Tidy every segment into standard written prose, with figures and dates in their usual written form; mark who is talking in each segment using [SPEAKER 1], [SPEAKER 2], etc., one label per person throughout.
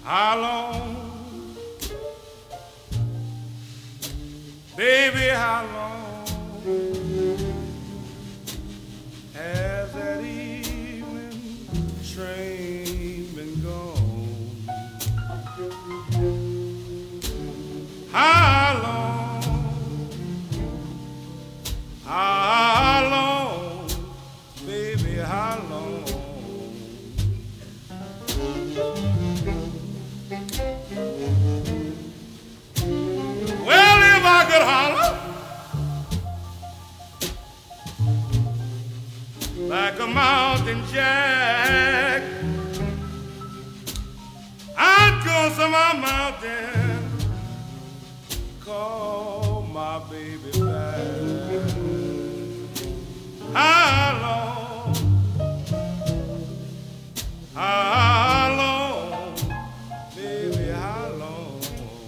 [SPEAKER 1] How long, baby, how long has that evening train been gone? How long, baby, how long? Well, if I could holler like a mountain jack, I'd go to my mountain, call my baby back. How long, baby, how long?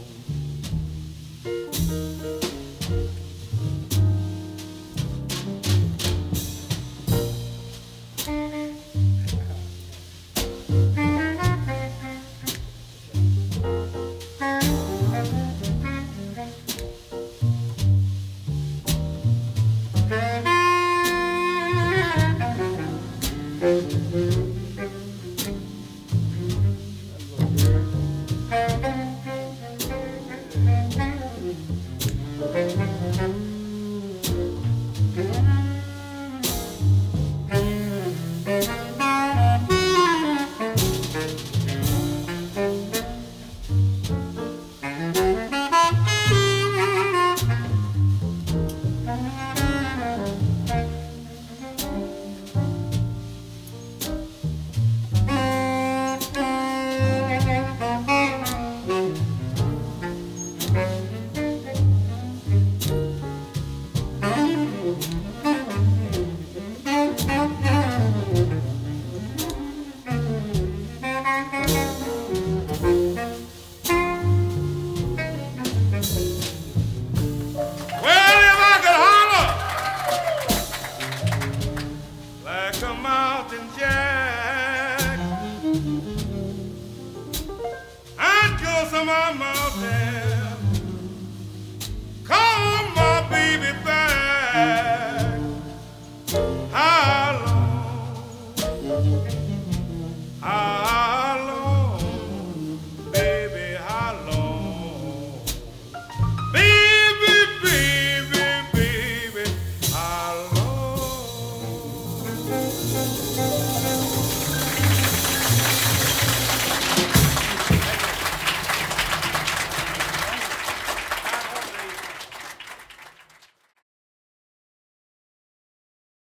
[SPEAKER 1] Like a mountain jack, I'd go to my mountain, call my baby back. How long, baby, how long? Baby, baby, baby, how long?